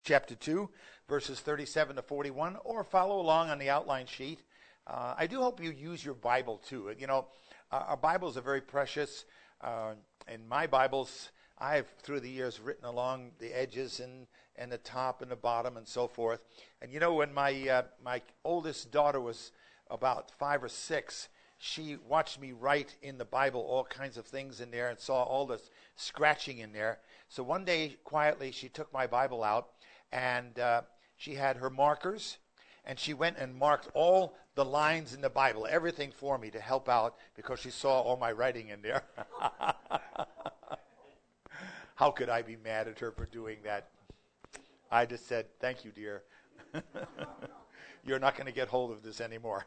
chapter 2, verses 37 to 41, or follow along on the outline sheet. I do hope you use your Bible too. You know, our Bibles are very precious. In my Bibles, I've through the years written along the edges and the top and the bottom and so forth. And you know, when my oldest daughter was about 5 or 6, she watched me write in the Bible all kinds of things in there and saw all the scratching in there. So one day, quietly, she took my Bible out and she had her markers, and she went and marked all the lines in the Bible, everything for me to help out because she saw all my writing in there. How could I be mad at her for doing that? I just said, thank you, dear. You're not going to get hold of this anymore.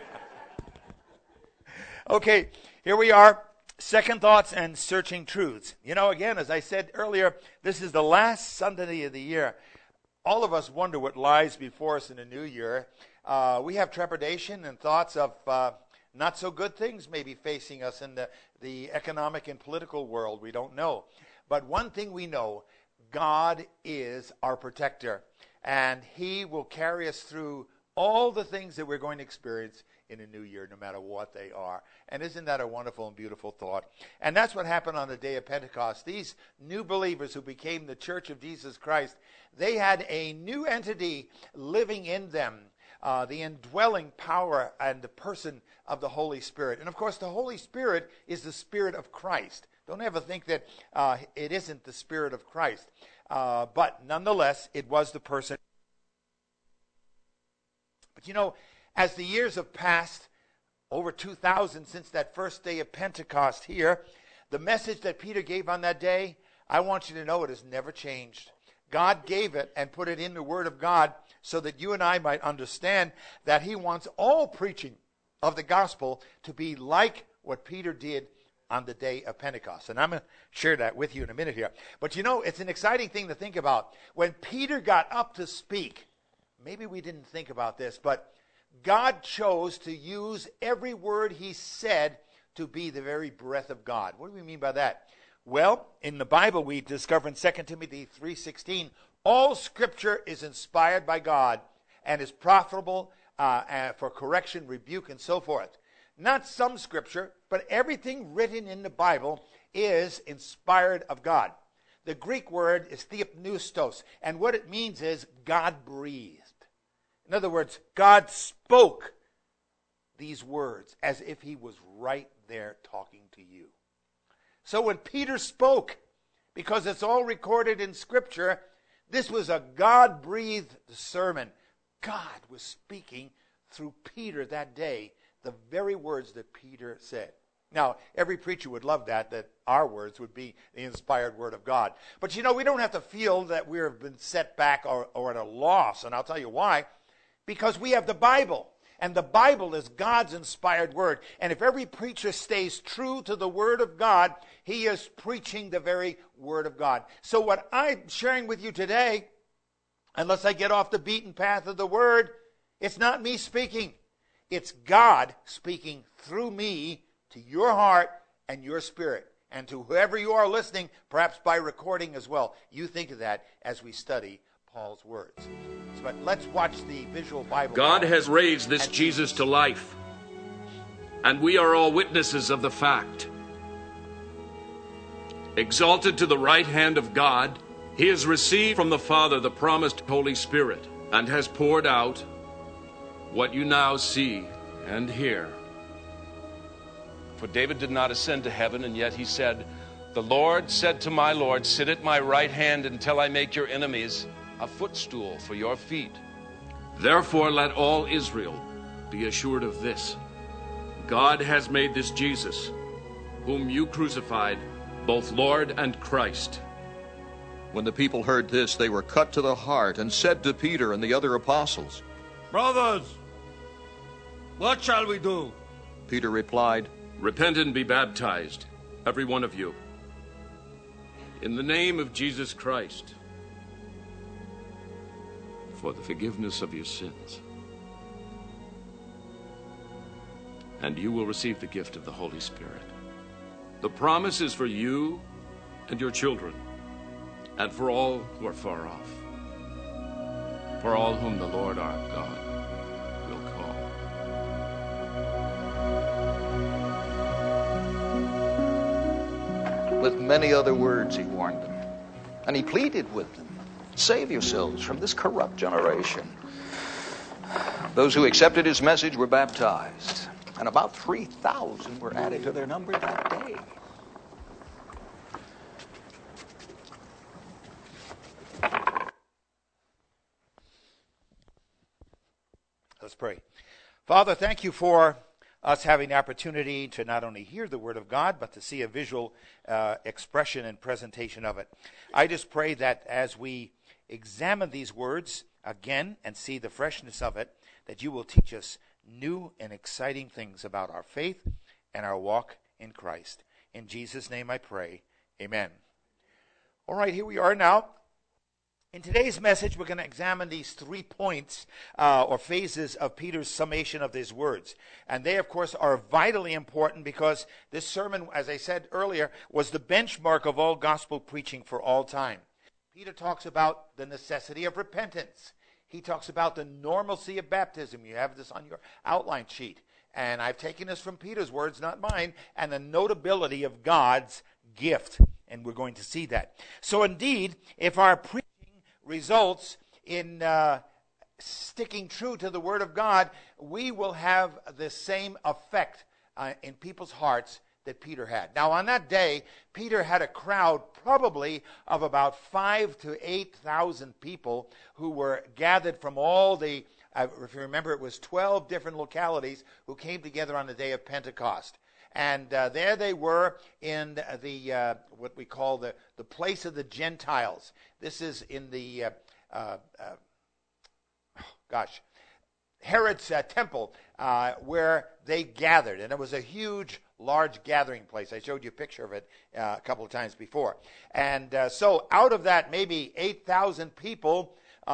Okay, here we are. Second thoughts and searching truths. You know, again, as I said earlier, this is the last Sunday of the year. All of us wonder what lies before us in the new year. We have trepidation and thoughts of not so good things maybe facing us in the economic and political world. We don't know. But one thing we know, God is our protector, and He will carry us through all the things that we're going to experience in a new year, no matter what they are. And isn't that a wonderful and beautiful thought? And that's what happened on the day of Pentecost. These new believers who became the Church of Jesus Christ, they had a new entity living in them, the indwelling power and the person of the Holy Spirit. And of course, the Holy Spirit is the Spirit of Christ. Don't ever think that it isn't the Spirit of Christ. But nonetheless, it was the person. But you know, as the years have passed, over 2,000 since that first day of Pentecost here, the message that Peter gave on that day, I want you to know it has never changed. God gave it and put it in the Word of God so that you and I might understand that He wants all preaching of the gospel to be like what Peter did on the day of Pentecost. And I'm going to share that with you in a minute here. But you know, it's an exciting thing to think about. When Peter got up to speak, maybe we didn't think about this, but God chose to use every word he said to be the very breath of God. What do we mean by that? Well, in the Bible we discover in 2 Timothy 3:16, all Scripture is inspired by God and is profitable for correction, rebuke, and so forth. Not some Scripture, but everything written in the Bible is inspired of God. The Greek word is theopneustos, and what it means is God breathed. In other words, God spoke these words as if he was right there talking to you. So when Peter spoke, because it's all recorded in Scripture, this was a God-breathed sermon. God was speaking through Peter that day, the very words that Peter said. Now, every preacher would love that our words would be the inspired word of God. But you know, we don't have to feel that we've been set back or at a loss, and I'll tell you why. Because we have the Bible, and the Bible is God's inspired word. And if every preacher stays true to the word of God, he is preaching the very word of God. So what I'm sharing with you today, unless I get off the beaten path of the word, it's not me speaking. It's God speaking through me to your heart and your spirit. And to whoever you are listening, perhaps by recording as well. You think of that as we study Paul's words. But let's watch the visual Bible. God has raised this Jesus to life, and we are all witnesses of the fact. Exalted to the right hand of God, he has received from the Father the promised Holy Spirit, and has poured out what you now see and hear. For David did not ascend to heaven, and yet he said, "The Lord said to my Lord, sit at my right hand until I make your enemies a footstool for your feet." Therefore let all Israel be assured of this: God has made this Jesus, whom you crucified, both Lord and Christ. When the people heard this, they were cut to the heart and said to Peter and the other apostles, "Brothers, what shall we do?" Peter replied, Repent and be baptized, every one of you, in the name of Jesus Christ, for the forgiveness of your sins, and you will receive the gift of the Holy Spirit. The promise is for you and your children, and for all who are far off, for all whom the Lord our God will call. With many other words he warned them, and he pleaded with them, "Save yourselves from this corrupt generation." Those who accepted his message were baptized, and about 3,000 were added to their number that day. Let's pray. Father, thank you for us having the opportunity to not only hear the Word of God, but to see a visual expression and presentation of it. I just pray that as we examine these words again and see the freshness of it, that you will teach us new and exciting things about our faith and our walk in Christ. In Jesus' name I pray. Amen. All right, here we are now. In today's message, we're going to examine these 3 points or phases of Peter's summation of his words. And they, of course, are vitally important because this sermon, as I said earlier, was the benchmark of all gospel preaching for all time. Peter talks about the necessity of repentance. He talks about the normalcy of baptism. You have this on your outline sheet. And I've taken this from Peter's words, not mine, and the notability of God's gift. And we're going to see that. So indeed, if our preaching results in sticking true to the Word of God, we will have the same effect in people's hearts that Peter had. Now, on that day, Peter had a crowd probably of about 5,000 to 8,000 people who were gathered from all the, if you remember, it was 12 different localities who came together on the day of Pentecost. And there they were in the what we call the place of the Gentiles. This is in the Herod's temple where they gathered, and it was a huge, large gathering place. I showed you a picture of it a couple of times before. And so out of that, maybe 8,000 people,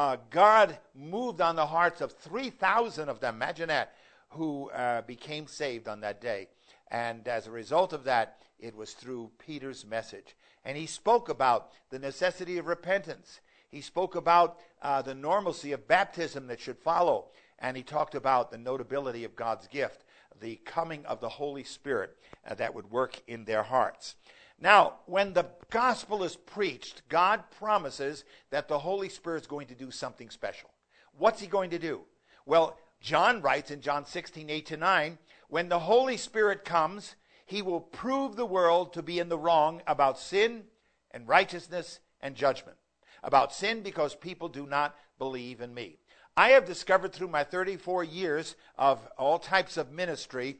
God moved on the hearts of 3,000 of them. Imagine that, who became saved on that day. And as a result of that, it was through Peter's message. And he spoke about the necessity of repentance. He spoke about the normalcy of baptism that should follow. And he talked about the notability of God's gift, the coming of the Holy Spirit that would work in their hearts. Now, when the gospel is preached, God promises that the Holy Spirit is going to do something special. What's he going to do? Well, John writes in John 16:8-9, when the Holy Spirit comes, he will prove the world to be in the wrong about sin and righteousness and judgment. About sin because people do not believe in me. I have discovered through my 34 years of all types of ministry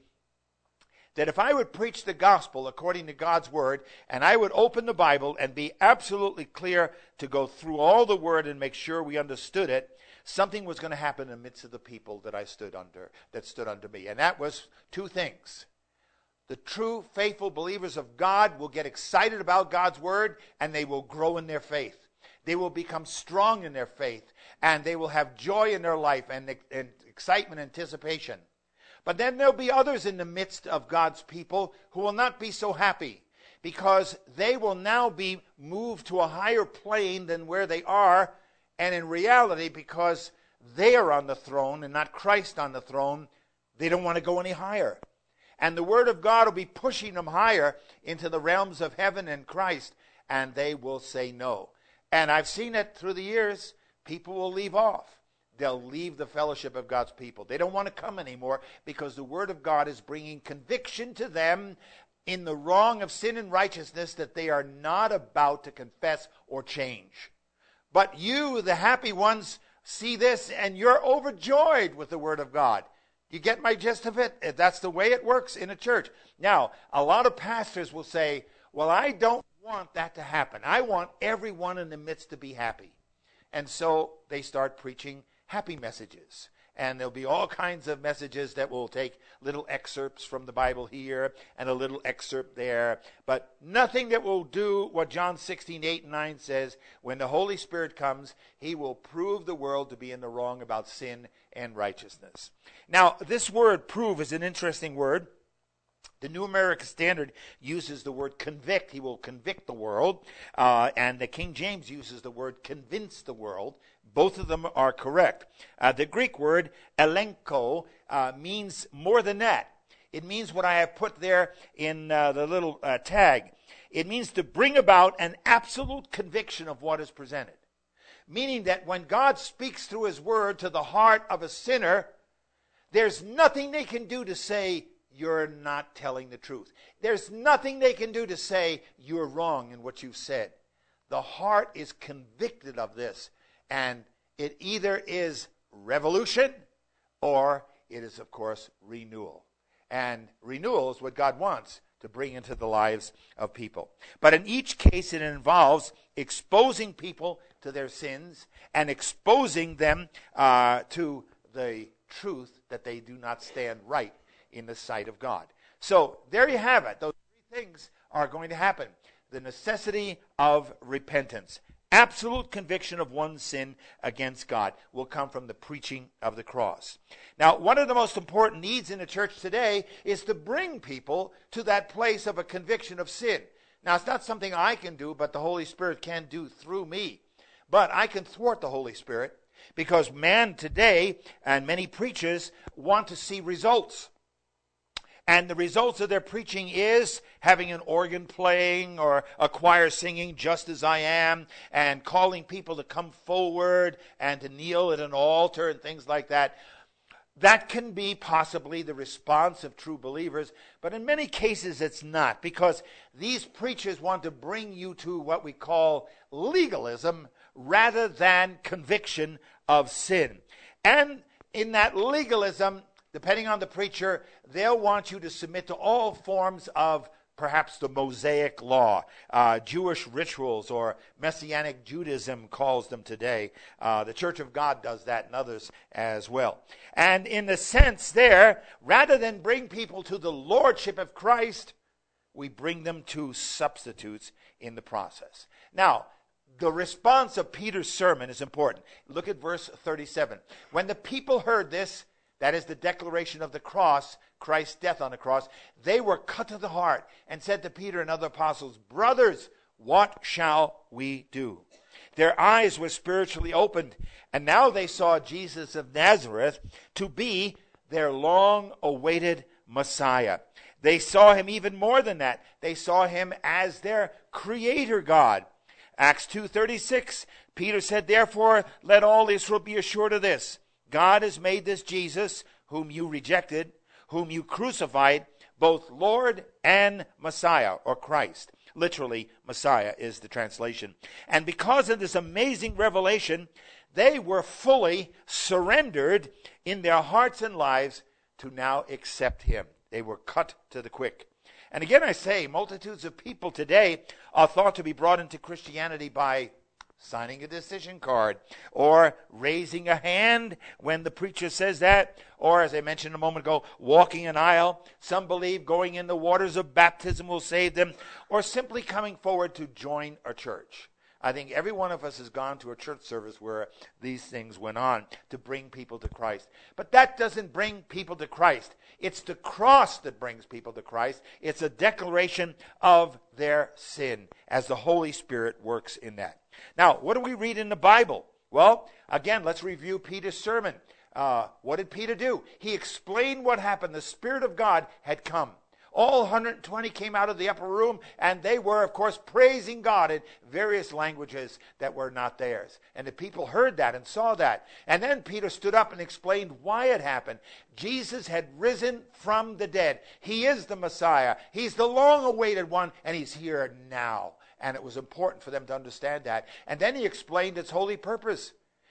that if I would preach the gospel according to God's word, and I would open the Bible and be absolutely clear to go through all the word and make sure we understood it, something was going to happen in the midst of the people that stood under me. And that was 2 things. The true, faithful believers of God will get excited about God's word, and they will grow in their faith. They will become strong in their faith, and they will have joy in their life and excitement, anticipation. But then there'll be others in the midst of God's people who will not be so happy, because they will now be moved to a higher plane than where they are. And in reality, because they are on the throne and not Christ on the throne, they don't want to go any higher. And the Word of God will be pushing them higher into the realms of heaven and Christ, and they will say no. And I've seen it through the years. People will leave off. They'll leave the fellowship of God's people. They don't want to come anymore because the Word of God is bringing conviction to them in the wrong of sin and righteousness that they are not about to confess or change. But you, the happy ones, see this and you're overjoyed with the Word of God. You get my gist of it? That's the way it works in a church. Now, a lot of pastors will say, well, I don't want that to happen. I want everyone in the midst to be happy. And so they start preaching happy messages. And there'll be all kinds of messages that will take little excerpts from the Bible here and a little excerpt there. But nothing that will do what John 16:8-9 says. When the Holy Spirit comes, he will prove the world to be in the wrong about sin and righteousness. Now, this word prove is an interesting word. The New American Standard uses the word convict. He will convict the world. And the King James uses the word convince the world. Both of them are correct. The Greek word elenko means more than that. It means what I have put there in the little tag. It means to bring about an absolute conviction of what is presented. Meaning that when God speaks through his word to the heart of a sinner, there's nothing they can do to say, you're not telling the truth. There's nothing they can do to say, you're wrong in what you've said. The heart is convicted of this, and it either is revolution or it is, of course, renewal. And renewal is what God wants to bring into the lives of people. But in each case, it involves exposing people to their sins and exposing them to the truth that they do not stand right in the sight of God. So there you have it. Those three things are going to happen. The necessity of repentance. Absolute conviction of one's sin against God will come from the preaching of the cross. Now, one of the most important needs in the church today is to bring people to that place of a conviction of sin. Now, it's not something I can do, but the Holy Spirit can do through me. But I can thwart the Holy Spirit because man today and many preachers want to see results. And the results of their preaching is having an organ playing or a choir singing Just As I Am and calling people to come forward and to kneel at an altar and things like that. That can be possibly the response of true believers, but in many cases it's not, because these preachers want to bring you to what we call legalism rather than conviction of sin. And in that legalism, depending on the preacher, they'll want you to submit to all forms of perhaps the Mosaic law, Jewish rituals, or Messianic Judaism calls them today. The Church of God does that and others as well. And in the sense there, rather than bring people to the lordship of Christ, we bring them to substitutes in the process. Now, the response of Peter's sermon is important. Look at verse 37. When the people heard this, that is the declaration of the cross, Christ's death on the cross, they were cut to the heart and said to Peter and other apostles, "Brothers, what shall we do?" Their eyes were spiritually opened, and now they saw Jesus of Nazareth to be their long-awaited Messiah. They saw him even more than that. They saw him as their creator God. Acts 2:36, Peter said, "Therefore, let all Israel be assured of this. God has made this Jesus, whom you rejected, whom you crucified, both Lord and Messiah," or Christ. Literally, Messiah is the translation. And because of this amazing revelation, they were fully surrendered in their hearts and lives to now accept him. They were cut to the quick. And again I say, multitudes of people today are thought to be brought into Christianity by signing a decision card, or raising a hand when the preacher says that, or, as I mentioned a moment ago, walking an aisle. Some believe going in the waters of baptism will save them, or simply coming forward to join a church. I think every one of us has gone to a church service where these things went on to bring people to Christ. But that doesn't bring people to Christ. It's the cross that brings people to Christ. It's a declaration of their sin as the Holy Spirit works in that. Now, what do we read in the Bible? Well, again, let's review Peter's sermon. What did Peter do? He explained what happened. The Spirit of God had come. All 120 came out of the upper room, and they were, of course, praising God in various languages that were not theirs. And the people heard that and saw that. And then Peter stood up and explained why it happened. Jesus had risen from the dead. He is the Messiah. He's the long-awaited one, and he's here now. And it was important for them to understand that. And then he explained its holy purpose.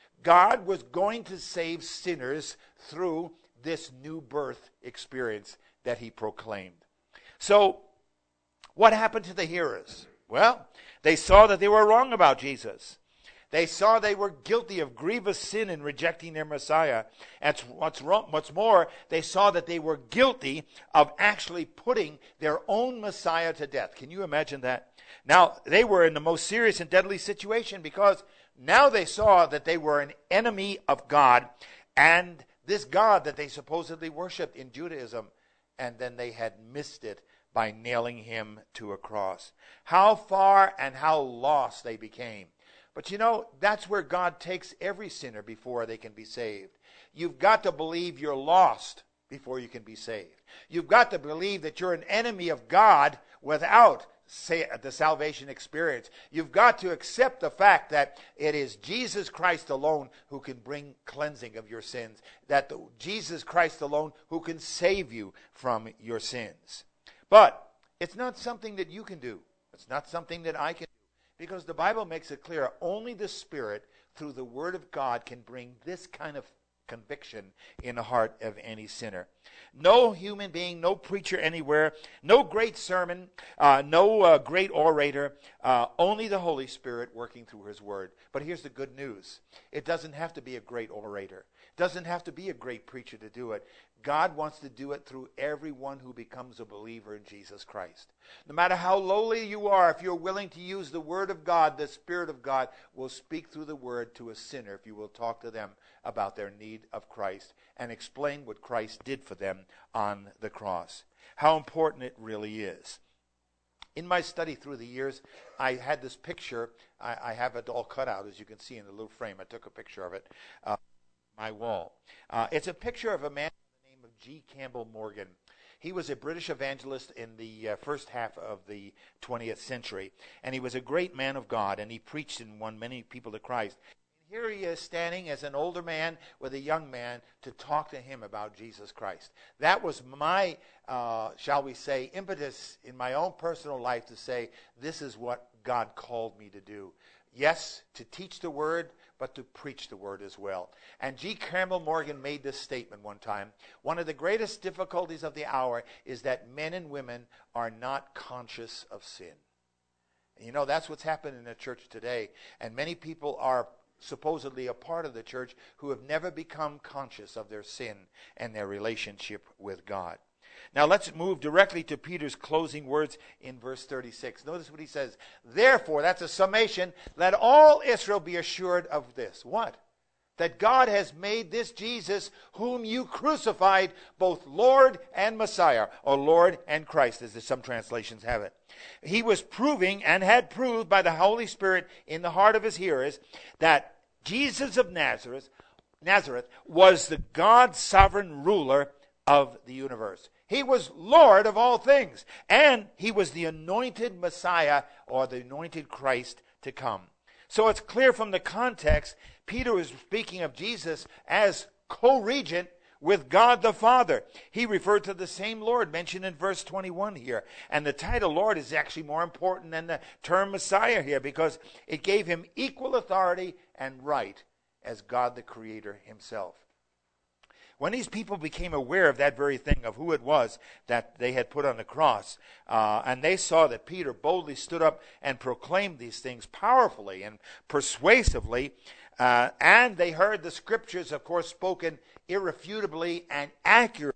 God was going to save sinners through this new birth experience that he proclaimed. So, what happened to the hearers? Well, they saw that they were wrong about Jesus. They saw they were guilty of grievous sin in rejecting their Messiah. And what's more, they saw that they were guilty of actually putting their own Messiah to death. Can you imagine that? Now, they were in the most serious and deadly situation because now they saw that they were an enemy of God and this God that they supposedly worshipped in Judaism, and then they had missed it by nailing him to a cross. How far and how lost they became. But you know, that's where God takes every sinner before they can be saved. You've got to believe you're lost before you can be saved. You've got to believe that you're an enemy of God without the salvation experience. You've got to accept the fact that it is Jesus Christ alone who can bring cleansing of your sins. That Jesus Christ alone who can save you from your sins. But it's not something that you can do. It's not something that I can do. Because the Bible makes it clear, only the Spirit, through the Word of God, can bring this kind of conviction in the heart of any sinner. No human being, no preacher anywhere, no great sermon, no great orator, only the Holy Spirit working through His Word. But here's the good news. It doesn't have to be a great orator. It doesn't have to be a great preacher to do it. God wants to do it through everyone who becomes a believer in Jesus Christ. No matter how lowly you are, if you're willing to use the Word of God, the Spirit of God will speak through the Word to a sinner if you will talk to them about their need of Christ and explain what Christ did for them on the cross. How important it really is. In my study through the years, I had this picture. I have it all cut out, as you can see in the little frame. I took a picture of it on my wall. It's a picture of a man by the name of G. Campbell Morgan. He was a British evangelist in the first half of the 20th century, and he was a great man of God, and he preached and won many people to Christ. Here he is standing as an older man with a young man to talk to him about Jesus Christ. That was my, shall we say, impetus in my own personal life to say, this is what God called me to do. Yes, to teach the Word, but to preach the Word as well. And G. Campbell Morgan made this statement one time. One of the greatest difficulties of the hour is that men and women are not conscious of sin. And you know, that's what's happened in the church today. And many people are supposedly a part of the church who have never become conscious of their sin and their relationship with God. Now let's move directly to Peter's closing words in verse 36. Notice what he says. Therefore, that's a summation, let all Israel be assured of this. What? That God has made this Jesus, whom you crucified, both Lord and Messiah, or Lord and Christ, as some translations have it. He was proving and had proved by the Holy Spirit in the heart of his hearers that Jesus of Nazareth was the God sovereign ruler of the universe. He was Lord of all things, and he was the anointed Messiah, or the anointed Christ to come. So it's clear from the context, Peter is speaking of Jesus as co-regent with God the Father. He referred to the same Lord mentioned in verse 21 here. And the title Lord is actually more important than the term Messiah here, because it gave him equal authority and right as God the Creator himself. When these people became aware of that very thing, of who it was that they had put on the cross, and they saw that Peter boldly stood up and proclaimed these things powerfully and persuasively, and they heard the scriptures, of course, spoken irrefutably and accurately,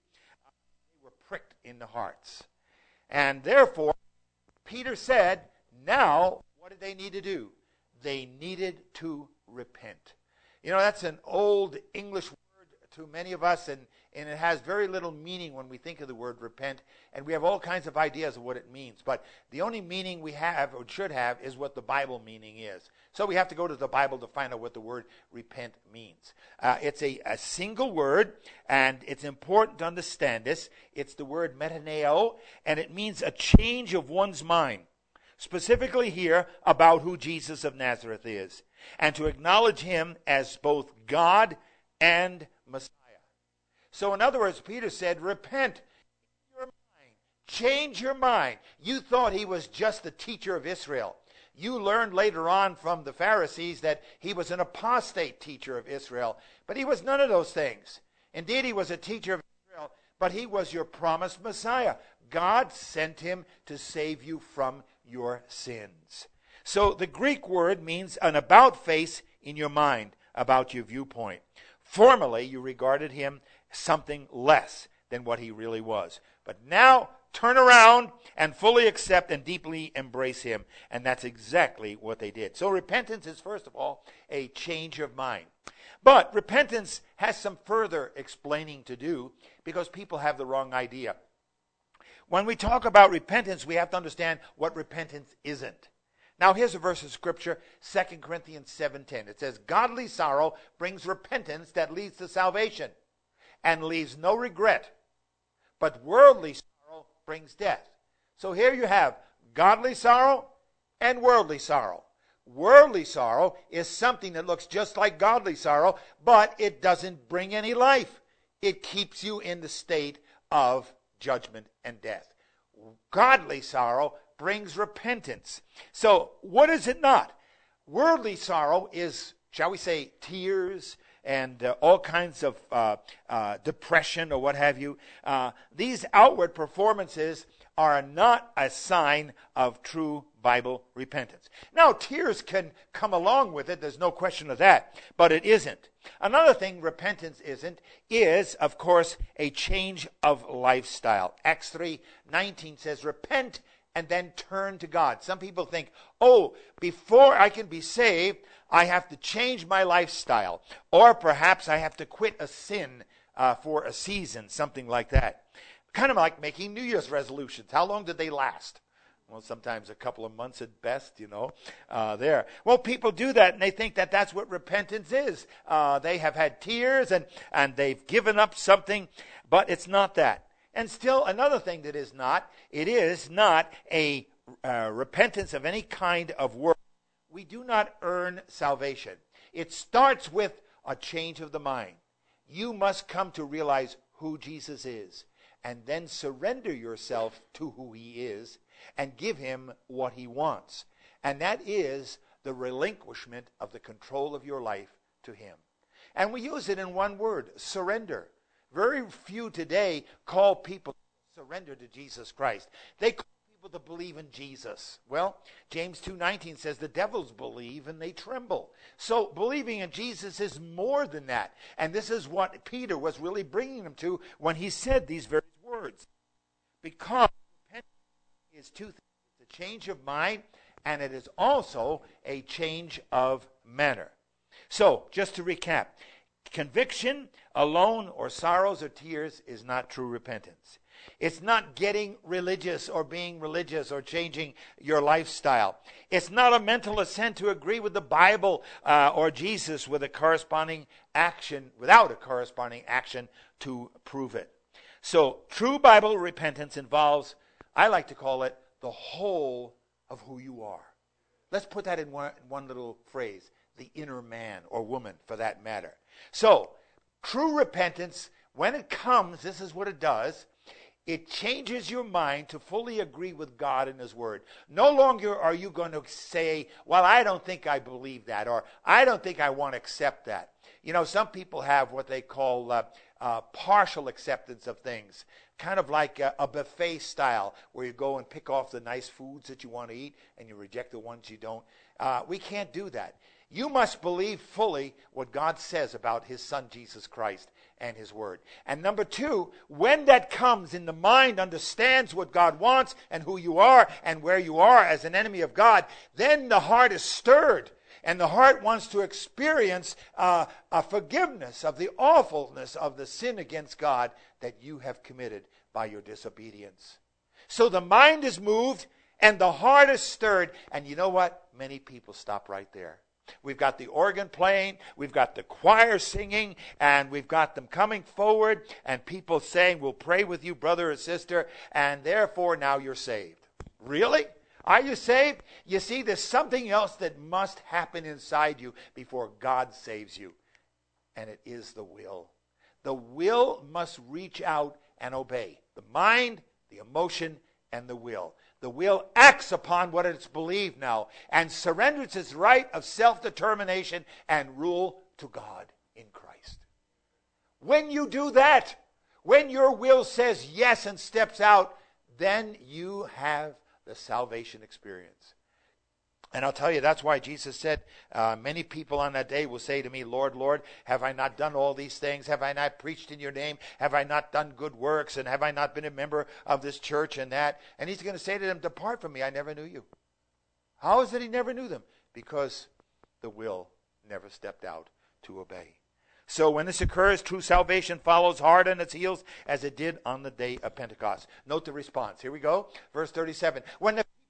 they were pricked in the hearts. And therefore, Peter said, now, what did they need to do? They needed to repent. You know, that's an old English word to many of us, and it has very little meaning when we think of the word repent, and we have all kinds of ideas of what it means. But the only meaning we have, or should have, is what the Bible meaning is. So we have to go to the Bible to find out what the word repent means. It's a single word, and it's important to understand this. It's the word metaneo, and it means a change of one's mind. Specifically here about who Jesus of Nazareth is, and to acknowledge him as both God and Messiah. So in other words, Peter said, repent in your mind. Change your mind. You thought he was just the teacher of Israel. You learned later on from the Pharisees that he was an apostate teacher of Israel. But he was none of those things. Indeed, he was a teacher of Israel, but he was your promised Messiah. God sent him to save you from your sins. So the Greek word means an about face in your mind, about your viewpoint. Formerly, you regarded him something less than what he really was. But now, turn around and fully accept and deeply embrace him. And that's exactly what they did. So repentance is, first of all, a change of mind. But repentance has some further explaining to do, because people have the wrong idea. When we talk about repentance, we have to understand what repentance isn't. Now here's a verse of scripture, 2 Corinthians 7:10. It says, godly sorrow brings repentance that leads to salvation and leaves no regret. But worldly sorrow brings death. So here you have godly sorrow and worldly sorrow. Worldly sorrow is something that looks just like godly sorrow, but it doesn't bring any life. It keeps you in the state of judgment and death. Godly sorrow brings repentance. So what is it not? Worldly sorrow is, shall we say, tears and all kinds of depression or what have you. These outward performances are not a sign of true Bible repentance. Now, tears can come along with it. There's no question of that. But it isn't. Another thing repentance isn't is, of course, a change of lifestyle. Acts 3:19 says, repent and then turn to God. Some people think, oh, before I can be saved, I have to change my lifestyle. Or perhaps I have to quit a sin for a season, something like that. Kind of like making New Year's resolutions. How long did they last? Well, sometimes a couple of months at best, there. Well, people do that, and they think that that's what repentance is. They have had tears, and they've given up something, but it's not that. And still, another thing that is not, it is not a repentance of any kind of work. We do not earn salvation. It starts with a change of the mind. You must come to realize who Jesus is, and then surrender yourself to who he is, and give him what he wants. And that is the relinquishment of the control of your life to him. And we use it in one word, surrender. Very few today call people to surrender to Jesus Christ. They call people to believe in Jesus. Well, James 2:19 says the devils believe and they tremble. So believing in Jesus is more than that. And this is what Peter was really bringing them to when he said these very words. Because repentance is two things. It's a change of mind, and it is also a change of manner. So, just to recap, conviction alone or sorrows or tears is not true repentance. It's not getting religious or being religious or changing your lifestyle. It's not a mental assent to agree with the Bible or Jesus with a corresponding action, without a corresponding action to prove it. So true Bible repentance involves, I like to call it, the whole of who you are. Let's put that in one little phrase, the inner man or woman for that matter. So true repentance, when it comes, this is what it does. It changes your mind to fully agree with God and his word. No longer are you going to say, well, I don't think I believe that, or I don't think I want to accept that. Some people have what they call partial acceptance of things, kind of like a buffet style, where you go and pick off the nice foods that you want to eat and you reject the ones you don't. We can't do that. You must believe fully what God says about his son Jesus Christ and his word. And number two, when that comes in, the mind understands what God wants and who you are and where you are as an enemy of God, then the heart is stirred. And the heart wants to experience a forgiveness of the awfulness of the sin against God that you have committed by your disobedience. So the mind is moved and the heart is stirred. And you know what? Many people stop right there. We've got the organ playing, we've got the choir singing, and we've got them coming forward, and people saying, we'll pray with you, brother or sister, and therefore now you're saved. Really? Are you saved? You see, there's something else that must happen inside you before God saves you, and it is the will. The will must reach out and obey. The mind, the emotion, and the will. The will acts upon what it's believed now and surrenders its right of self-determination and rule to God in Christ. When you do that, when your will says yes and steps out, then you have the salvation experience. And I'll tell you, that's why Jesus said, many people on that day will say to me, Lord, Lord, have I not done all these things? Have I not preached in your name? Have I not done good works? And have I not been a member of this church and that? And he's going to say to them, depart from me, I never knew you. How is it he never knew them? Because the will never stepped out to obey. So when this occurs, true salvation follows hard on its heels as it did on the day of Pentecost. Note the response. Here we go. Verse 37. When the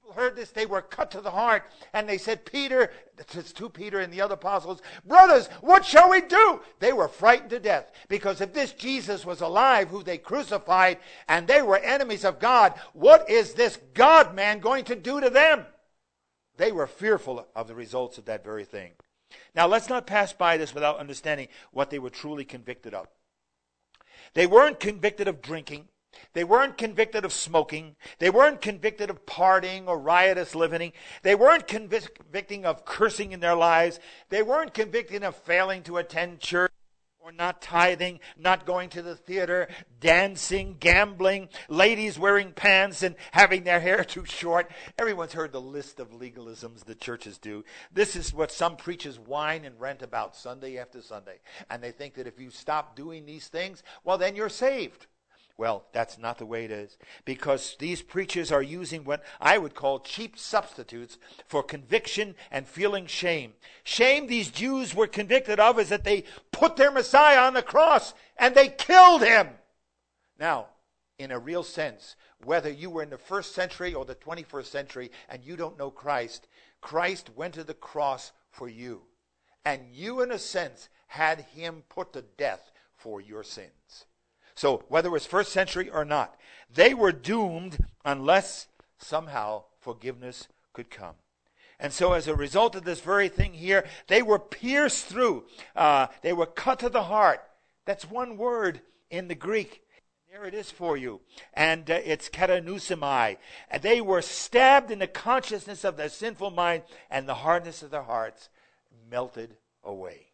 heard this, they were cut to the heart, and they said, Peter, to Peter and the other apostles, brothers, what shall we do? They were frightened to death, because if this Jesus was alive, who they crucified, and they were enemies of God, what is this God-man going to do to them? They were fearful of the results of that very thing. Now, let's not pass by this without understanding what they were truly convicted of. They weren't convicted of drinking. They weren't convicted of smoking. They weren't convicted of partying or riotous living. They weren't convicting of cursing in their lives. They weren't convicted of failing to attend church or not tithing, not going to the theater, dancing, gambling, ladies wearing pants and having their hair too short. Everyone's heard the list of legalisms the churches do. This is what some preachers whine and rant about Sunday after Sunday. And they think that if you stop doing these things, well, then you're saved. Well, that's not the way it is, because these preachers are using what I would call cheap substitutes for conviction and feeling shame. Shame these Jews were convicted of is that they put their Messiah on the cross and they killed him. Now, in a real sense, whether you were in the 1st century or the 21st century and you don't know Christ, Christ went to the cross for you. And you, in a sense, had him put to death for your sins. So whether it was 1st century or not, they were doomed unless somehow forgiveness could come. And so as a result of this very thing here, they were pierced through. They were cut to the heart. That's one word in the Greek. There it is for you. And it's katanusimai. They were stabbed in the consciousness of their sinful mind, and the hardness of their hearts melted away.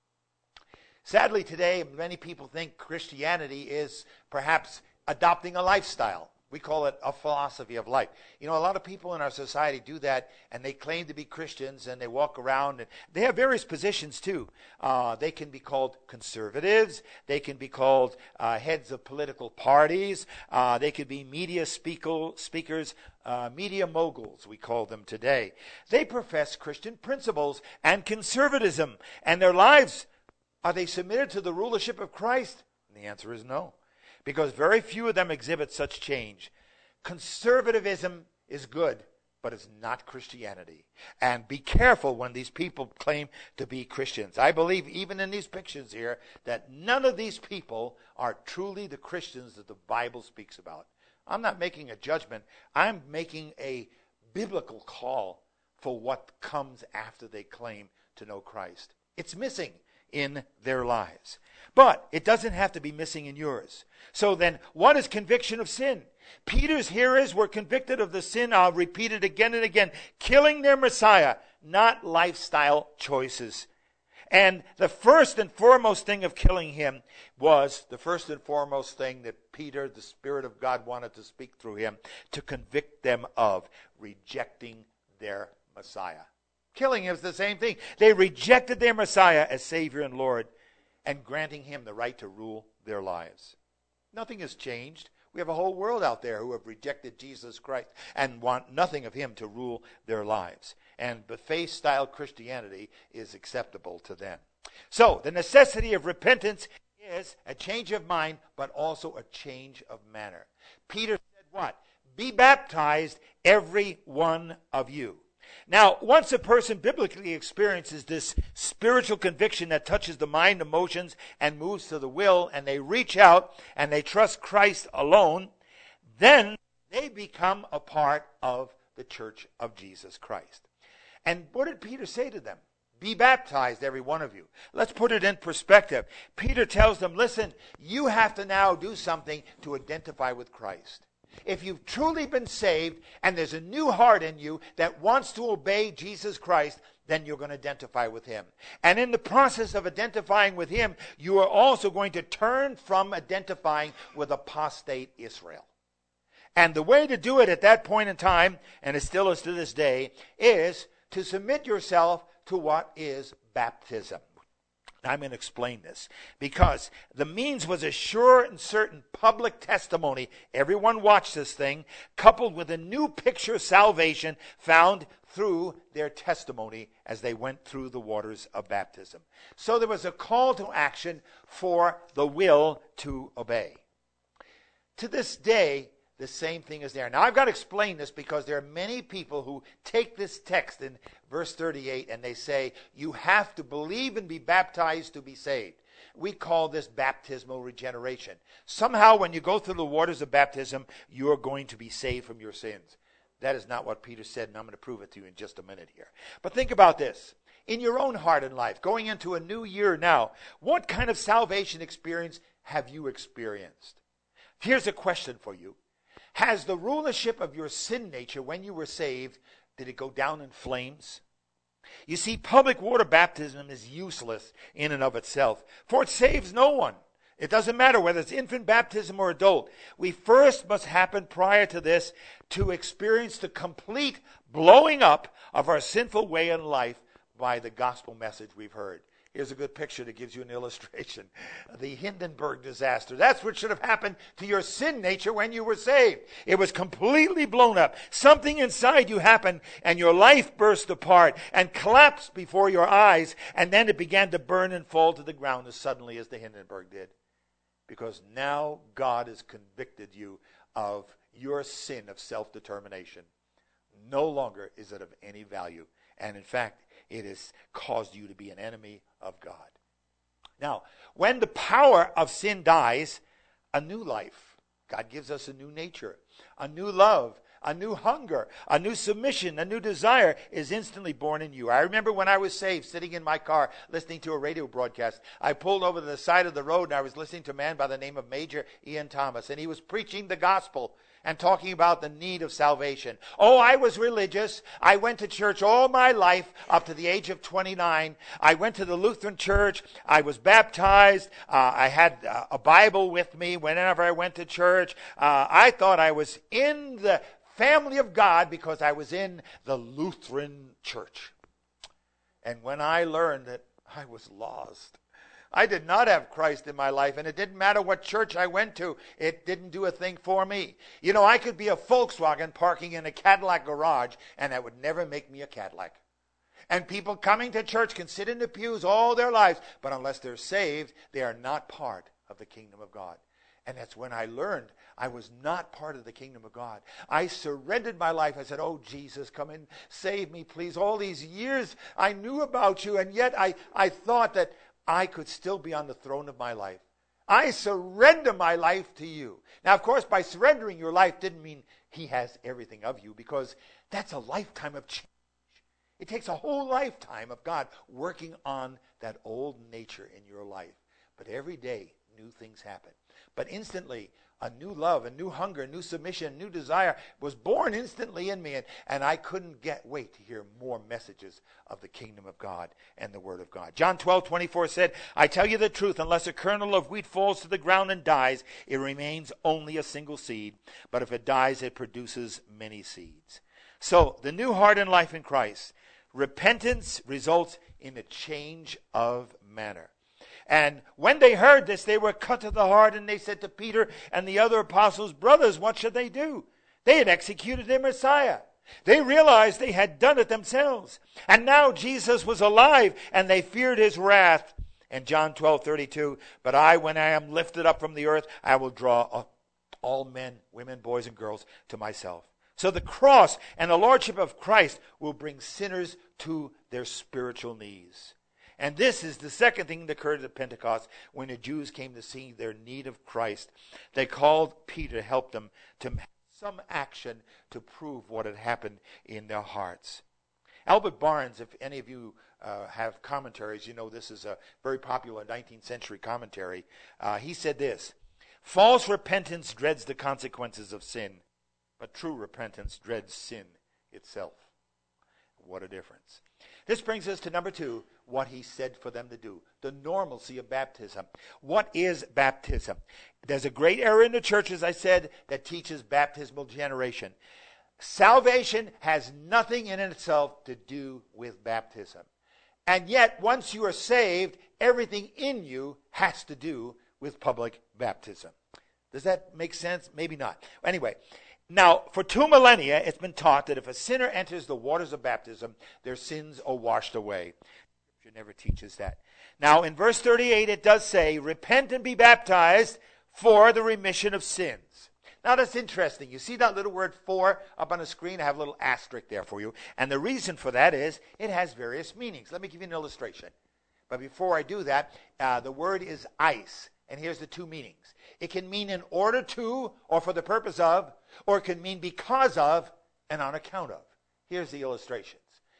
Sadly, today, many people think Christianity is perhaps adopting a lifestyle. We call it a philosophy of life. You know, a lot of people in our society do that, and they claim to be Christians, and they walk around, and they have various positions, too. They can be called conservatives. They can be called heads of political parties. They could be media speakers, media moguls, we call them today. They profess Christian principles and conservatism, and their lives, are they submitted to the rulership of Christ? And the answer is no, because very few of them exhibit such change. Conservatism is good, but it's not Christianity. And be careful when these people claim to be Christians. I believe, even in these pictures here, that none of these people are truly the Christians that the Bible speaks about. I'm not making a judgment. I'm making a biblical call for what comes after they claim to know Christ. It's missing in their lives. But it doesn't have to be missing in yours. So then, what is conviction of sin? Peter's hearers were convicted of the sin, I'll repeat it again and again, killing their Messiah, not lifestyle choices. And the first and foremost thing of killing him was the first and foremost thing that Peter, the Spirit of God, wanted to speak through him, to convict them of rejecting their Messiah. Killing him is the same thing. They rejected their Messiah as Savior and Lord, and granting him the right to rule their lives. Nothing has changed. We have a whole world out there who have rejected Jesus Christ and want nothing of him to rule their lives. And buffet-style Christianity is acceptable to them. So, the necessity of repentance is a change of mind, but also a change of manner. Peter said what? Be baptized, every one of you. Now, once a person biblically experiences this spiritual conviction that touches the mind, emotions, and moves to the will, and they reach out and they trust Christ alone, then they become a part of the church of Jesus Christ. And what did Peter say to them? Be baptized, every one of you. Let's put it in perspective. Peter tells them, listen, you have to now do something to identify with Christ. If you've truly been saved and there's a new heart in you that wants to obey Jesus Christ, then you're going to identify with him. And in the process of identifying with him, you are also going to turn from identifying with apostate Israel. And the way to do it at that point in time, and it still is to this day, is to submit yourself to what is baptism. I'm going to explain this, because the means was a sure and certain public testimony. Everyone watched this thing, coupled with a new picture of salvation found through their testimony as they went through the waters of baptism. So there was a call to action for the will to obey. To this day, the same thing is there. Now, I've got to explain this because there are many people who take this text in verse 38 and they say, you have to believe and be baptized to be saved. We call this baptismal regeneration. Somehow, when you go through the waters of baptism, you are going to be saved from your sins. That is not what Peter said, and I'm going to prove it to you in just a minute here. But think about this. In your own heart and life, going into a new year now, what kind of salvation experience have you experienced? Here's a question for you. Has the rulership of your sin nature when you were saved, did it go down in flames? You see, public water baptism is useless in and of itself, for it saves no one. It doesn't matter whether it's infant baptism or adult. We first must happen prior to this to experience the complete blowing up of our sinful way in life by the gospel message we've heard. Here's a good picture that gives you an illustration. The Hindenburg disaster. That's what should have happened to your sin nature when you were saved. It was completely blown up. Something inside you happened, and your life burst apart and collapsed before your eyes, and then it began to burn and fall to the ground as suddenly as the Hindenburg did. Because now God has convicted you of your sin of self-determination. No longer is it of any value. And in fact, it has caused you to be an enemy of God. Now, when the power of sin dies, a new life. God gives us a new nature, a new love, a new hunger, a new submission, a new desire is instantly born in you. I remember when I was saved, sitting in my car, listening to a radio broadcast. I pulled over to the side of the road, and I was listening to a man by the name of Major Ian Thomas, and he was preaching the gospel and talking about the need of salvation. Oh, I was religious. I went to church all my life up to the age of 29. I went to the Lutheran church. I was baptized. I had a Bible with me whenever I went to church. I thought I was in the family of God because I was in the Lutheran church. And when I learned that I was lost, I did not have Christ in my life, and it didn't matter what church I went to. It didn't do a thing for me. You know, I could be a Volkswagen parking in a Cadillac garage, and that would never make me a Cadillac. And people coming to church can sit in the pews all their lives, but unless they're saved, they are not part of the kingdom of God. And that's when I learned I was not part of the kingdom of God. I surrendered my life. I said, oh, Jesus, come and save me, please. All these years I knew about you, and yet I thought that I could still be on the throne of my life. I surrender my life to you. Now, of course, by surrendering your life didn't mean he has everything of you, because that's a lifetime of change. It takes a whole lifetime of God working on that old nature in your life. But every day, new things happen. But instantly, a new love, a new hunger, a new submission, a new desire was born instantly in me. And I couldn't wait to hear more messages of the kingdom of God and the word of God. John 12:24 said, I tell you the truth, unless a kernel of wheat falls to the ground and dies, it remains only a single seed. But if it dies, it produces many seeds. So the new heart and life in Christ, repentance results in a change of manner. And when they heard this, they were cut to the heart, and they said to Peter and the other apostles, brothers, what should they do? They had executed their Messiah. They realized they had done it themselves. And now Jesus was alive, and they feared his wrath. And John 12:32, but I, when I am lifted up from the earth, I will draw all men, women, boys, and girls to myself. So the cross and the lordship of Christ will bring sinners to their spiritual knees. And this is the second thing that occurred at Pentecost when the Jews came to see their need of Christ. They called Peter to help them to have some action to prove what had happened in their hearts. Albert Barnes, if any of you have commentaries, you know this is a very popular 19th century commentary. He said this, false repentance dreads the consequences of sin, but true repentance dreads sin itself. What a difference. This brings us to number 2, what he said for them to do, the normalcy of baptism. What is baptism? There's a great error in the church, as I said, that teaches baptismal generation. Salvation has nothing in itself to do with baptism. And yet, once you are saved, everything in you has to do with public baptism. Does that make sense? Maybe not. Anyway, now, for 2 millennia, it's been taught that if a sinner enters the waters of baptism, their sins are washed away. Scripture never teaches that. Now, in verse 38, it does say, repent and be baptized for the remission of sins. Now that's interesting. You see that little word for up on the screen? I have a little asterisk there for you. And the reason for that is it has various meanings. Let me give you an illustration. But before I do that, the word is eis. And here's the two meanings. It can mean in order to, or for the purpose of, or it can mean because of and on account of. Here's the illustrations.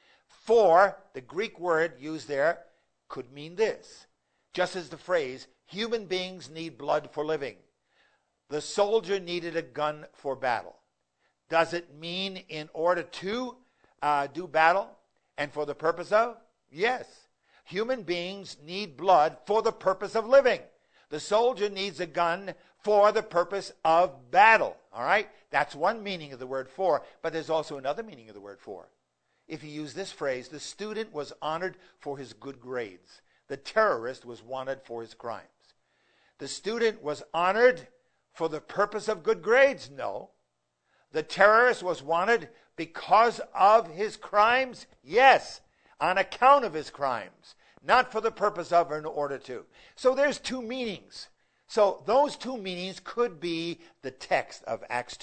For, the Greek word used there, could mean this. Just as the phrase, human beings need blood for living. The soldier needed a gun for battle. Does it mean in order to do battle and for the purpose of? Yes. Human beings need blood for the purpose of living. The soldier needs a gun for the purpose of battle. All right? That's one meaning of the word for, but there's also another meaning of the word for. If you use this phrase, the student was honored for his good grades. The terrorist was wanted for his crimes. The student was honored for the purpose of good grades? No. The terrorist was wanted because of his crimes? Yes. On account of his crimes. Not for the purpose of or in order to. So there's two meanings. So those two meanings could be the text of Acts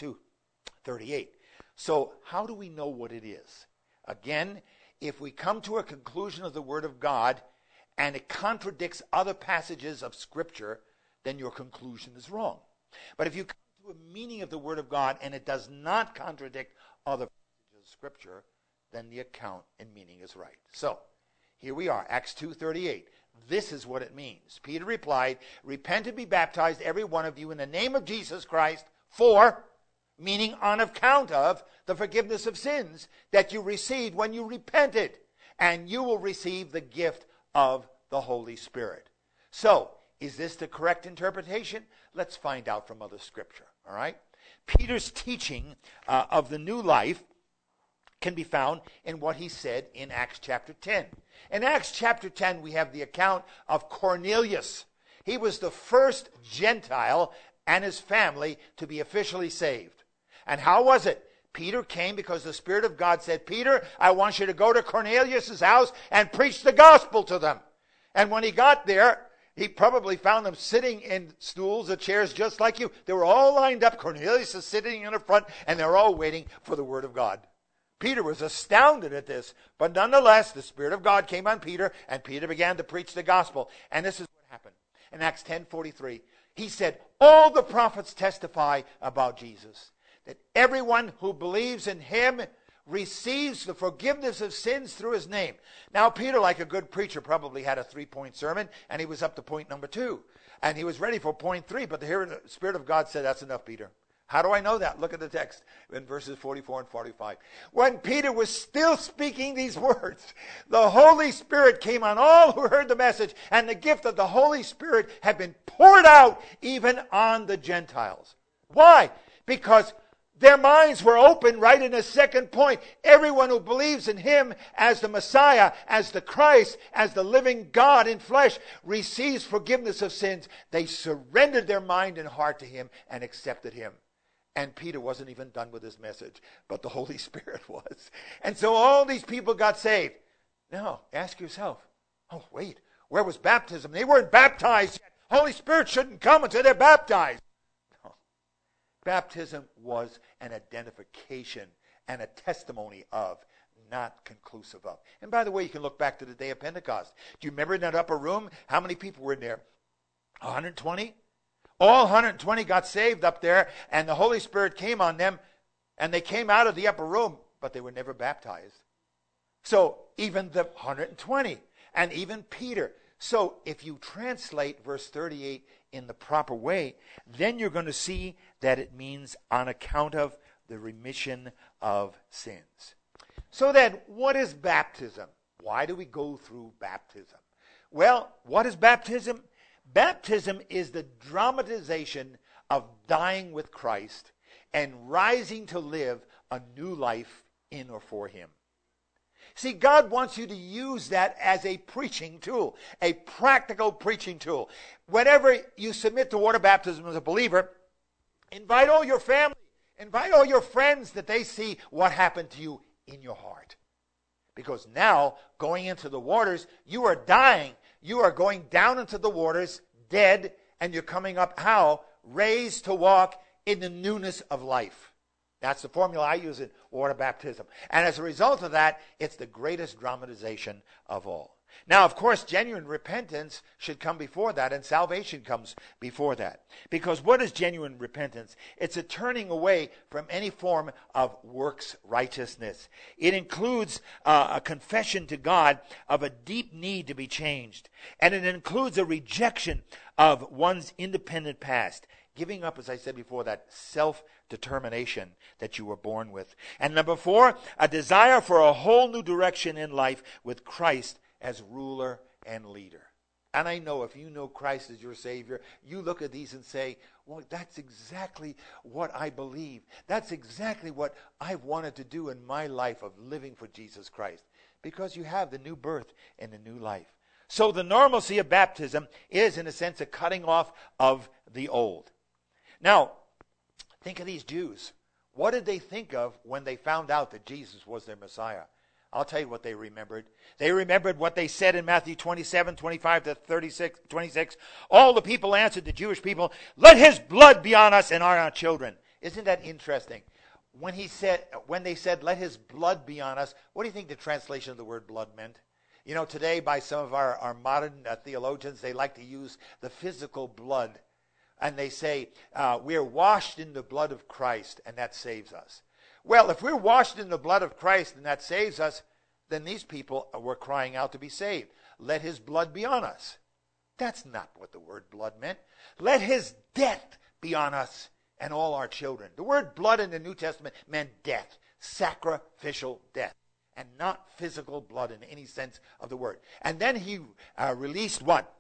2:38. So how do we know what it is? Again, if we come to a conclusion of the Word of God and it contradicts other passages of Scripture, then your conclusion is wrong. But if you come to a meaning of the Word of God and it does not contradict other passages of Scripture, then the account and meaning is right. So, here we are, Acts 2:38. This is what it means. Peter replied, repent and be baptized, every one of you, in the name of Jesus Christ, for, meaning on account of, the forgiveness of sins that you received when you repented, and you will receive the gift of the Holy Spirit. So, is this the correct interpretation? Let's find out from other Scripture, all right? Peter's teaching of the new life can be found in what he said in Acts chapter 10. In Acts chapter 10, we have the account of Cornelius. He was the first Gentile and his family to be officially saved. And how was it? Peter came because the Spirit of God said, Peter, I want you to go to Cornelius' house and preach the gospel to them. And when he got there, he probably found them sitting in stools or chairs just like you. They were all lined up. Cornelius is sitting in the front, and they're all waiting for the word of God. Peter was astounded at this. But nonetheless, the Spirit of God came on Peter, and Peter began to preach the gospel. And this is what happened. In Acts 10:43, he said, all the prophets testify about Jesus, that everyone who believes in him receives the forgiveness of sins through his name. Now, Peter, like a good preacher, probably had a 3-point sermon, and he was up to point number 2. And he was ready for point 3, but the Spirit of God said, that's enough, Peter. How do I know that? Look at the text in verses 44 and 45. When Peter was still speaking these words, the Holy Spirit came on all who heard the message, and the gift of the Holy Spirit had been poured out even on the Gentiles. Why? Because their minds were open right in the second point. Everyone who believes in him as the Messiah, as the Christ, as the living God in flesh, receives forgiveness of sins. They surrendered their mind and heart to him and accepted him. And Peter wasn't even done with his message, but the Holy Spirit was. And so all these people got saved. Now, ask yourself, oh, wait, where was baptism? They weren't baptized yet. Holy Spirit shouldn't come until they're baptized. No. Baptism was an identification and a testimony of, not conclusive of. And by the way, you can look back to the day of Pentecost. Do you remember in that upper room? How many people were in there? 120? All 120 got saved up there, and the Holy Spirit came on them, and they came out of the upper room, but they were never baptized. So even the 120, and even Peter. So if you translate verse 38 in the proper way, then you're going to see that it means on account of the remission of sins. So then, what is baptism? Why do we go through baptism? Well, what is baptism? Baptism is the dramatization of dying with Christ and rising to live a new life in or for him. See, God wants you to use that as a preaching tool, a practical preaching tool. Whenever you submit to water baptism as a believer, invite all your family, invite all your friends that they see what happened to you in your heart. Because now, going into the waters, you are dying. You are going down into the waters, dead, and you're coming up how? Raised to walk in the newness of life. That's the formula I use in water baptism. And as a result of that, it's the greatest dramatization of all. Now, of course, genuine repentance should come before that, and salvation comes before that. Because what is genuine repentance? It's a turning away from any form of works righteousness. It includes a confession to God of a deep need to be changed. And it includes a rejection of one's independent past. Giving up, as I said before, that self-determination that you were born with. And number 4, a desire for a whole new direction in life with Christ as ruler and leader. And I know if you know Christ as your Savior, you look at these and say, well, that's exactly what I believe. That's exactly what I've wanted to do in my life of living for Jesus Christ. Because you have the new birth and the new life. So the normalcy of baptism is, in a sense, a cutting off of the old. Now, think of these Jews. What did they think of when they found out that Jesus was their Messiah? I'll tell you what they remembered. They remembered what they said in Matthew 27, 25 to 26. All the people answered, the Jewish people, let his blood be on us and on our children. Isn't that interesting? When they said, let his blood be on us, what do you think the translation of the word blood meant? You know, today by some of our modern theologians, they like to use the physical blood. And they say, we're washed in the blood of Christ, and that saves us. Well, if we're washed in the blood of Christ and that saves us, then these people were crying out to be saved. Let his blood be on us. That's not what the word blood meant. Let his death be on us and all our children. The word blood in the New Testament meant death, sacrificial death, and not physical blood in any sense of the word. And then he released what?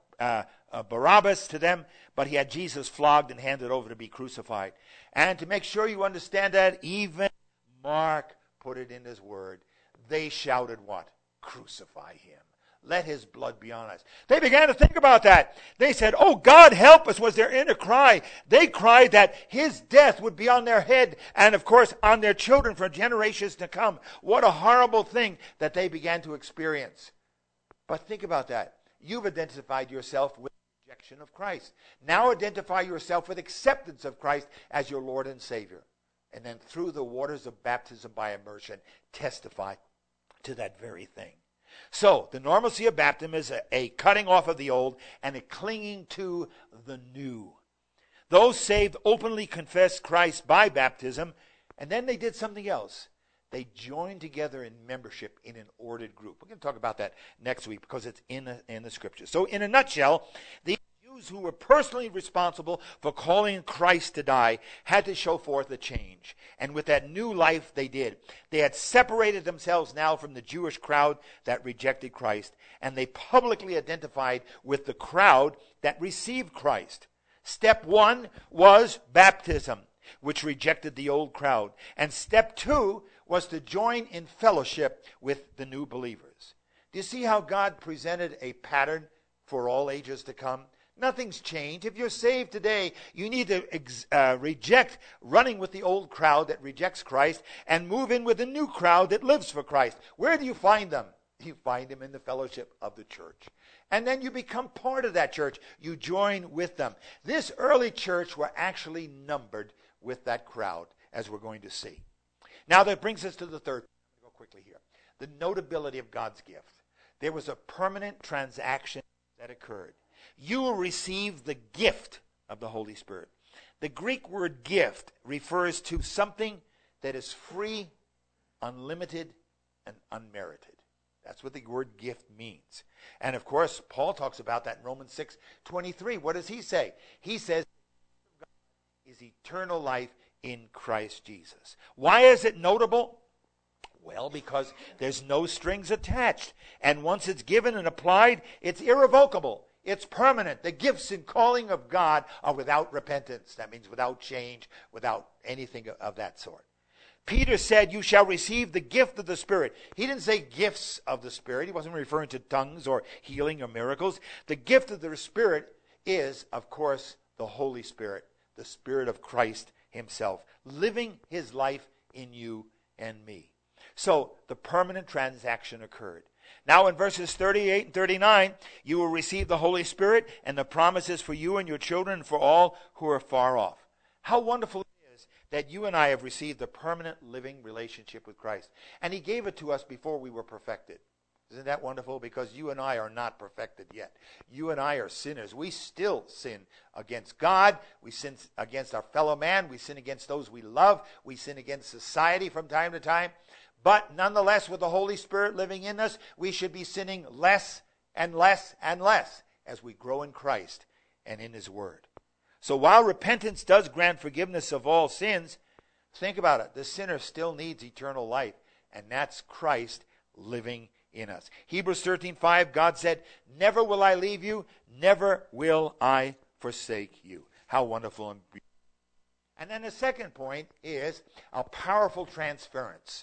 Barabbas to them, but he had Jesus flogged and handed over to be crucified. And to make sure you understand that, even Mark put it in his word. They shouted what? Crucify him. Let his blood be on us. They began to think about that. They said, oh, God, help us, was their inner cry. They cried that his death would be on their head and, of course, on their children for generations to come. What a horrible thing that they began to experience. But think about that. You've identified yourself with rejection of Christ. Now identify yourself with acceptance of Christ as your Lord and Savior. And then through the waters of baptism by immersion, testify to that very thing. So, the normalcy of baptism is a cutting off of the old and a clinging to the new. Those saved openly confessed Christ by baptism, and then they did something else. They joined together in membership in an ordered group. We're going to talk about that next week because it's in the scriptures. So, in a nutshell, the Jews who were personally responsible for calling Christ to die had to show forth a change. And with that new life, they did. They had separated themselves now from the Jewish crowd that rejected Christ, and they publicly identified with the crowd that received Christ. Step 1 was baptism, which rejected the old crowd. And step 2 was to join in fellowship with the new believers. Do you see how God presented a pattern for all ages to come? Nothing's changed. If you're saved today, you need to reject running with the old crowd that rejects Christ and move in with the new crowd that lives for Christ. Where do you find them? You find them in the fellowship of the church. And then you become part of that church. You join with them. This early church were actually numbered with that crowd, as we're going to see. Now that brings us to the third. I'm going to go quickly here. The notability of God's gift. There was a permanent transaction that occurred. You will receive the gift of the Holy Spirit. The Greek word gift refers to something that is free, unlimited, and unmerited. That's what the word gift means. And of course, Paul talks about that in Romans 6:23. What does he say? He says, God is eternal life in Christ Jesus. Why is it notable? Well, because there's no strings attached. And once it's given and applied, it's irrevocable. It's permanent. The gifts and calling of God are without repentance. That means without change, without anything of that sort. Peter said, you shall receive the gift of the Spirit. He didn't say gifts of the Spirit. He wasn't referring to tongues or healing or miracles. The gift of the Spirit is, of course, the Holy Spirit, the Spirit of Christ himself, living his life in you and me. So the permanent transaction occurred. Now in verses 38 and 39, you will receive the Holy Spirit, and the promises for you and your children and for all who are far off. How wonderful it is that you and I have received a permanent living relationship with Christ. And he gave it to us before we were perfected. Isn't that wonderful? Because you and I are not perfected yet. You and I are sinners. We still sin against God. We sin against our fellow man. We sin against those we love. We sin against society from time to time. But nonetheless, with the Holy Spirit living in us, we should be sinning less and less and less as we grow in Christ and in his word. So while repentance does grant forgiveness of all sins, think about it. The sinner still needs eternal life, and that's Christ living in us. Hebrews 13:5, God said, never will I leave you, never will I forsake you. How wonderful and beautiful. And then the second point is a powerful transference.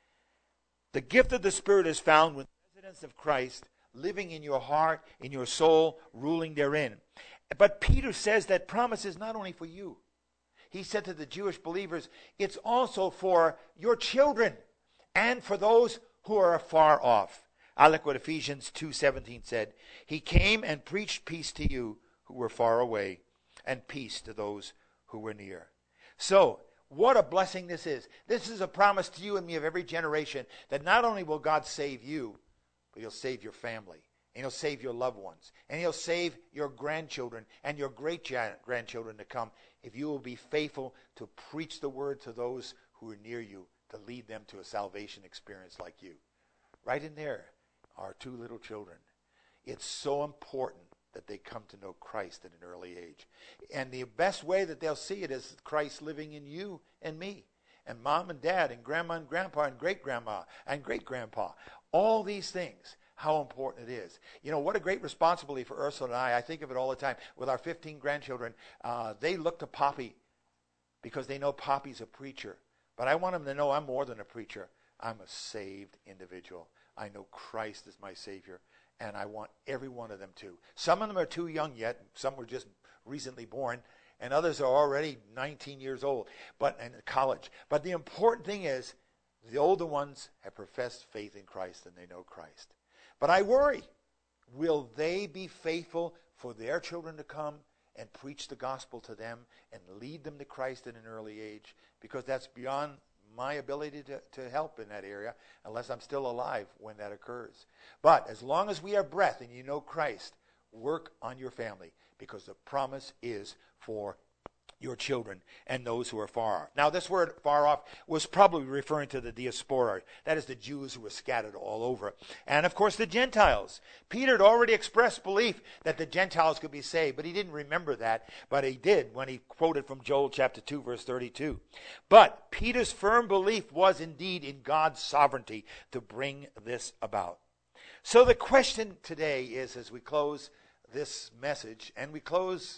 The gift of the Spirit is found when the residence of Christ living in your heart, in your soul, ruling therein. But Peter says that promise is not only for you. He said to the Jewish believers, it's also for your children and for those who are afar off. I like what Ephesians 2:17 said. He came and preached peace to you who were far away, and peace to those who were near. So, what a blessing this is. This is a promise to you and me of every generation that not only will God save you, but he'll save your family, and he'll save your loved ones, and he'll save your grandchildren and your great-grandchildren to come if you will be faithful to preach the word to those who are near you, to lead them to a salvation experience like you. Right in there are two little children. It's so important that they come to know Christ at an early age. And the best way that they'll see it is Christ living in you and me, and mom and dad, and grandma and grandpa, and great-grandma and great-grandpa. All these things, how important it is. You know, what a great responsibility for Ursula and I think of it all the time. With our 15 grandchildren, they look to Poppy because they know Poppy's a preacher. But I want them to know I'm more than a preacher. I'm a saved individual. I know Christ is my Savior, and I want every one of them to. Some of them are too young yet. Some were just recently born, and others are already 19 years old, but in college. But the important thing is the older ones have professed faith in Christ, and they know Christ. But I worry, will they be faithful for their children to come and preach the gospel to them and lead them to Christ at an early age? Because that's beyond my ability to help in that area unless I'm still alive when that occurs. But as long as we have breath and you know Christ, work on your family, because the promise is for your children and those who are far off. Now, this word far off was probably referring to the diaspora. That is the Jews who were scattered all over. And, of course, the Gentiles. Peter had already expressed belief that the Gentiles could be saved, but he didn't remember that. But he did when he quoted from Joel chapter 2, verse 32. But Peter's firm belief was indeed in God's sovereignty to bring this about. So the question today is, as we close this message, and we close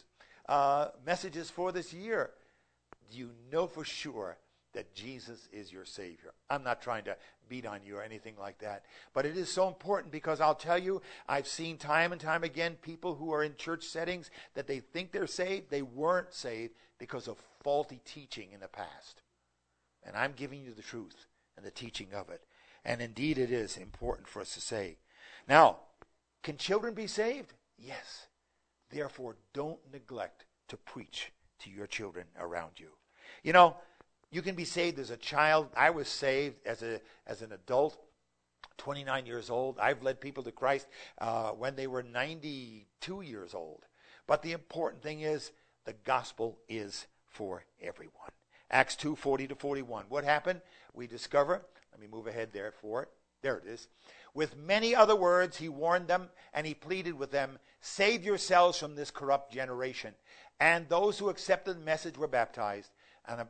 messages for this year, do you know for sure that Jesus is your Savior? I'm not trying to beat on you or anything like that, but it is so important, because I'll tell you, I've seen time and time again people who are in church settings that they think they're saved. They weren't saved because of faulty teaching in the past. And I'm giving you the truth and the teaching of it. And indeed it is important for us to say. Now, can children be saved? Yes. Therefore, don't neglect to preach to your children around you. You know, you can be saved as a child. I was saved as an adult, 29 years old. I've led people to Christ when they were 92 years old. But the important thing is the gospel is for everyone. Acts 2:40-41. What happened? We discover, let me move ahead there for it. There it is. With many other words, he warned them, and he pleaded with them, save yourselves from this corrupt generation. And those who accepted the message were baptized, and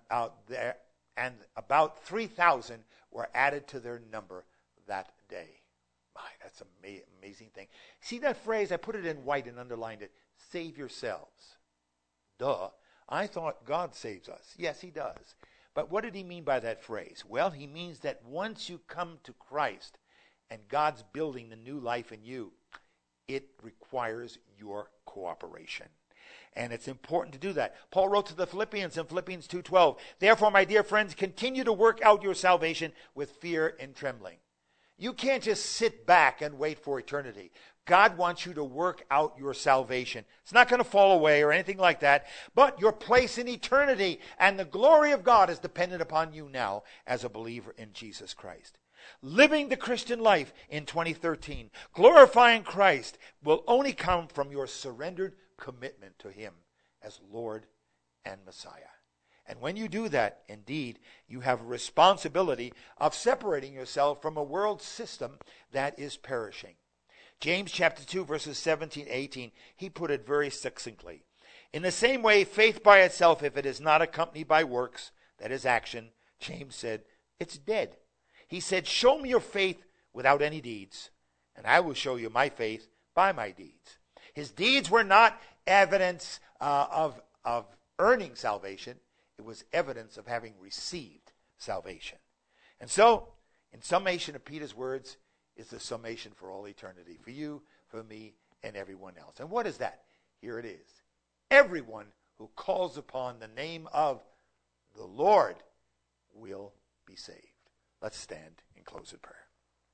about 3,000 were added to their number that day. My, that's an amazing thing. See that phrase? I put it in white and underlined it. Save yourselves. Duh. I thought God saves us. Yes, he does. But what did he mean by that phrase? Well, he means that once you come to Christ and God's building the new life in you, it requires your cooperation. And it's important to do that. Paul wrote to the Philippians in Philippians 2:12, therefore, my dear friends, continue to work out your salvation with fear and trembling. You can't just sit back and wait for eternity. God wants you to work out your salvation. It's not going to fall away or anything like that, but your place in eternity and the glory of God is dependent upon you now as a believer in Jesus Christ. Living the Christian life in 2013, glorifying Christ, will only come from your surrendered commitment to Him as Lord and Messiah. And when you do that, indeed, you have a responsibility of separating yourself from a world system that is perishing. James chapter 2, verses 17, 18, he put it very succinctly. In the same way, faith by itself, if it is not accompanied by works, that is action, James said, it's dead. He said, show me your faith without any deeds, and I will show you my faith by my deeds. His deeds were not evidence of earning salvation. It was evidence of having received salvation. And so, in summation of Peter's words, is the summation for all eternity, for you, for me, and everyone else. And what is that? Here it is. Everyone who calls upon the name of the Lord will be saved. Let's stand and close in prayer.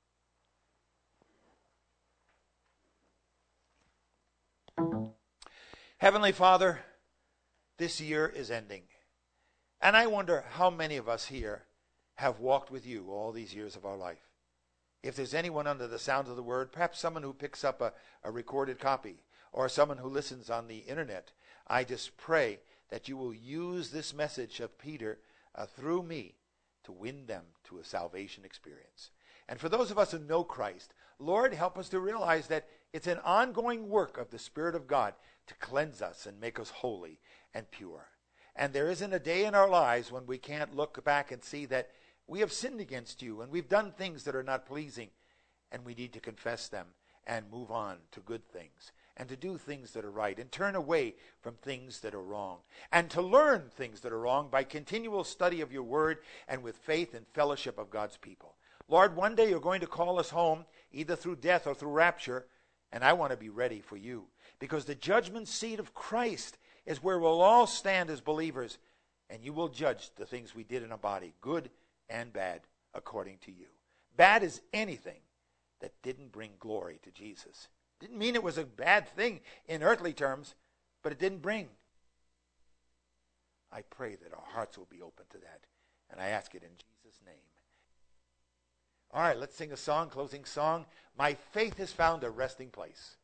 Heavenly Father, this year is ending. And I wonder how many of us here have walked with you all these years of our life. If there's anyone under the sound of the word, perhaps someone who picks up a recorded copy, or someone who listens on the internet, I just pray that you will use this message of Peter through me to win them to a salvation experience. And for those of us who know Christ, Lord, help us to realize that it's an ongoing work of the Spirit of God to cleanse us and make us holy and pure. And there isn't a day in our lives when we can't look back and see that we have sinned against you and we've done things that are not pleasing, and we need to confess them and move on to good things and to do things that are right and turn away from things that are wrong and to learn things that are wrong by continual study of your word and with faith and fellowship of God's people. Lord, one day you're going to call us home either through death or through rapture, and I want to be ready for you, because the judgment seat of Christ is where we'll all stand as believers, and you will judge the things we did in our body, good and bad, according to you. Bad is anything that didn't bring glory to Jesus. Didn't mean it was a bad thing in earthly terms, but it didn't bring. I pray that our hearts will be open to that, and I ask it in Jesus' name. All right, let's sing a song, closing song. My faith has found a resting place.